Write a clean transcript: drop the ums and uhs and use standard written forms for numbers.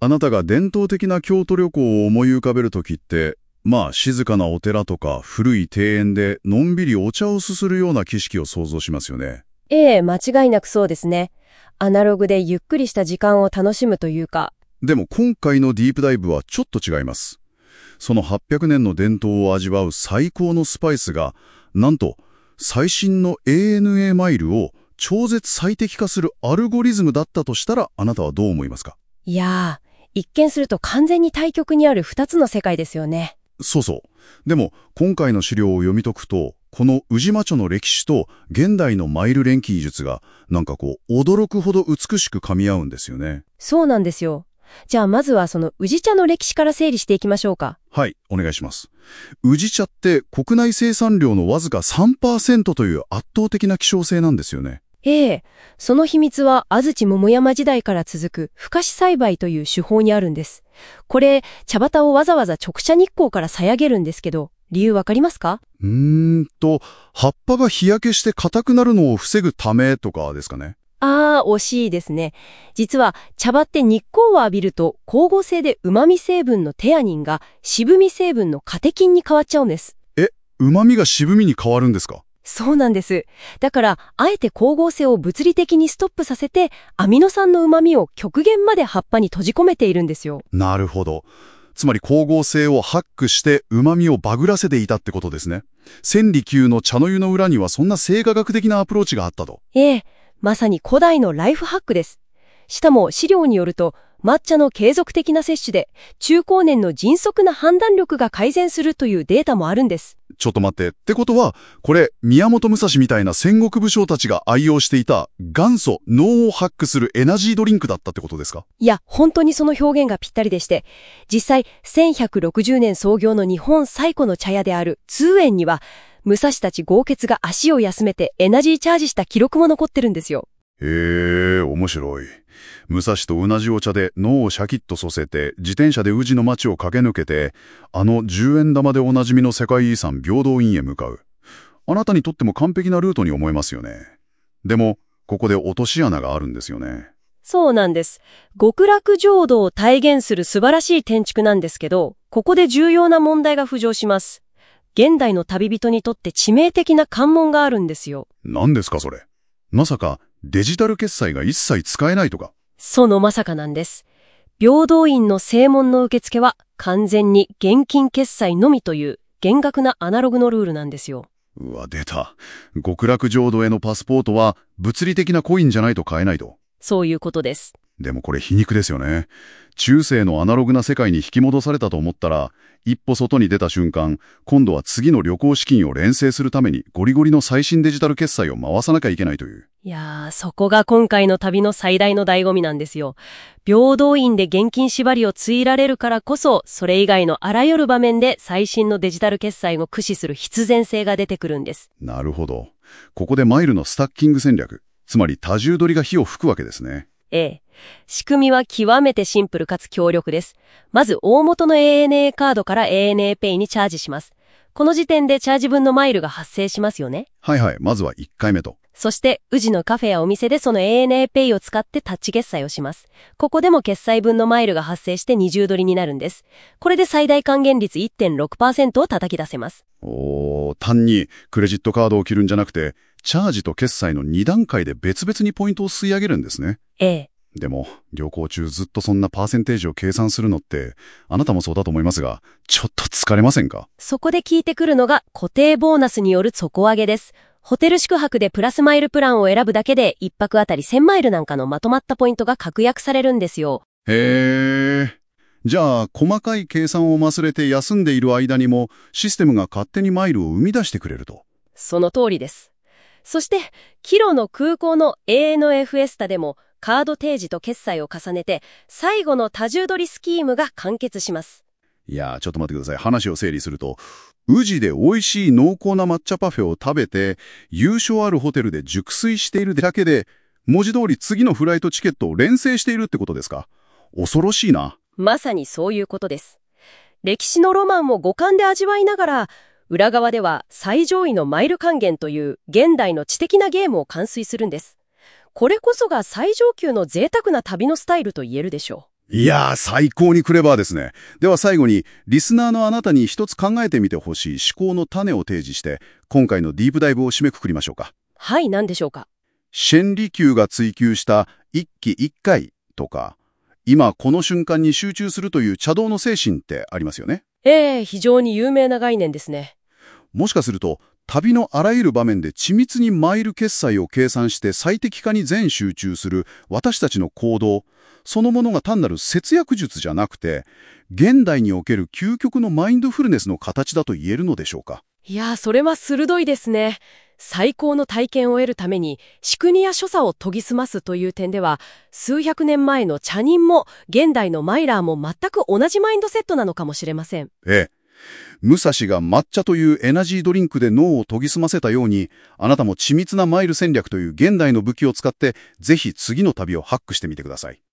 あなたが伝統的な京都旅行を思い浮かべるときって、静かなお寺とか古い庭園でのんびりお茶をすするような景色を想像しますよね。 ええ、間違いなくそうですね。アナログでゆっくりした時間を楽しむというか。 でも今回のディープダイブはちょっと違います。その800年の伝統を味わう最高のスパイスが、なんと最新の ANA マイルを超絶最適化するアルゴリズムだったとしたら、あなたはどう思いますか？ いやー、一見すると完全に対極にある2つの世界ですよね。 そうそう。でも今回の資料を読み解くと、この宇治町の歴史と現代のマイル連記技術が驚くほど美しく噛み合うんですよね。 そうなんですよ。じゃあまずはその宇治茶の歴史から整理していきましょうか。 はい、お願いします。宇治茶って国内生産量のわずか 3% という圧倒的な希少性なんですよね。 ええ、その秘密は安土桃山時代から続くふかし栽培という手法にあるんです。これ、茶畑をわざわざ直射日光から遮げるんですけど、理由わかりますか？ 葉っぱが日焼けして硬くなるのを防ぐためとかですかね。 惜しいですね。実は茶葉って日光を浴びると光合成で旨味成分のテアニンが渋み成分のカテキンに変わっちゃうんです。 旨味が渋みに変わるんですか？ そうなんです。だから、あえて光合成を物理的にストップさせて、アミノ酸の旨味を極限まで葉っぱに閉じ込めているんですよ。 なるほど。つまり光合成をハックして旨味をバグらせていたってことですね。千里久の茶の湯の裏にはそんな生化学的なアプローチがあったと。 ええ、まさに古代のライフハックです。しかも資料によると、抹茶の継続的な摂取で、中高年の迅速な判断力が改善するというデータもあるんです。 ちょっと待って。ってことは、これ、宮本武蔵みたいな戦国武将たちが愛用していた元祖脳をハックするエナジードリンクだったってことですか？ いや、本当にその表現がぴったりでして、実際、1160年創業の日本最古の茶屋である通圓には、武蔵たち豪傑が足を休めてエナジーチャージした記録も残ってるんですよ。 へー、面白い。武蔵と同じお茶で脳をシャキッとさせて、自転車で宇治の街を駆け抜けて、あの10円玉でおなじみの世界遺産平等院へ向かう。あなたにとっても完璧なルートに思えますよね。でも、ここで落とし穴があるんですよね。 そうなんです。極楽浄土を体現する素晴らしい建築なんですけど、ここで重要な問題が浮上します。現代の旅人にとって致命的な関門があるんですよ。 何ですかそれ。まさかデジタル決済が一切使えないとか。 そのまさかなんです。平等院の正門の受付は完全に現金決済のみという厳格なアナログのルールなんですよ。 うわ、出た。極楽浄土へのパスポートは物理的なコインじゃないと買えないと。 そういうことです。 でもこれ皮肉ですよね。中世のアナログな世界に引き戻されたと思ったら、一歩外に出た瞬間、今度は次の旅行資金を連成するためにゴリゴリの最新デジタル決済を回さなきゃいけないという。 いやー、そこが今回の旅の最大の醍醐味なんですよ。平等院で現金縛りを強いられるからこそ、それ以外のあらゆる場面で最新のデジタル決済を駆使する必然性が出てくるんです。 なるほど。ここでマイルのスタッキング戦略、つまり多重取りが火を吹くわけですね。 ええ。仕組みは極めてシンプルかつ強力です。まず、大元の ANA カードから ANA Pay にチャージします。この時点でチャージ分のマイルが発生しますよね。 はいはい。まずは1回目と。 そして、宇治のカフェやお店でその ANA Pay を使ってタッチ決済をします。ここでも決済分のマイルが発生して二重取りになるんです。これで最大還元率 1.6% を叩き出せます。 単にクレジットカードを切るんじゃなくて、チャージと決済の2段階で別々にポイントを吸い上げるんですね。 ええ。 でも、旅行中ずっとそんなパーセンテージを計算するのって、あなたもそうだと思いますが、ちょっと疲れませんか？ そこで効いてくるのが固定ボーナスによる底上げです。ホテル宿泊でプラスマイルプランを選ぶだけで1泊あたり1000マイルなんかのまとまったポイントが確約されるんですよ。 へー。じゃあ、細かい計算を忘れて休んでいる間にも、システムが勝手にマイルを生み出してくれると。 その通りです。そして、キロの空港の ANA エスタでもカード提示と決済を重ねて、最後の多重取りスキームが完結します。 いやー、ちょっと待ってください。話を整理すると、宇治で美味しい濃厚な抹茶パフェを食べて、優勝あるホテルで熟睡しているだけで、文字通り次のフライトチケットを連成しているってことですか？恐ろしいな。 まさにそういうことです。歴史のロマンを五感で味わいながら、裏側では最上位のマイル還元という現代の知的なゲームを完遂するんです。これこそが最上級の贅沢な旅のスタイルと言えるでしょいやー、最高にクレバーですね。では最後に、リスナーのあなたに一つ考えてみてほしい思考の種を提示して、今回のディープダイブを締めくくりましょうか。 はい、何でしょうか。 シェンリキューが追求した一期一会とか、今この瞬間に集中するという茶道の精神ってありますよね。 非常に有名な概念ですね。 もしかすると、旅のあらゆる場面で緻密にマイル決済を計算して最適化に全集中する私たちの行動、そのものが単なる節約術じゃなくて、現代における究極のマインドフルネスの形だと言えるのでしょうか。 いやー、それは鋭いですね。最高の体験を得るために、仕組みや所作を研ぎ澄ますという点では、数百年前の茶人も、現代のマイラーも全く同じマインドセットなのかもしれません。 ええ。武蔵が抹茶というエナジードリンクで脳を研ぎ澄ませたように、あなたも緻密なマイル戦略という現代の武器を使って、ぜひ次の旅をハックしてみてください。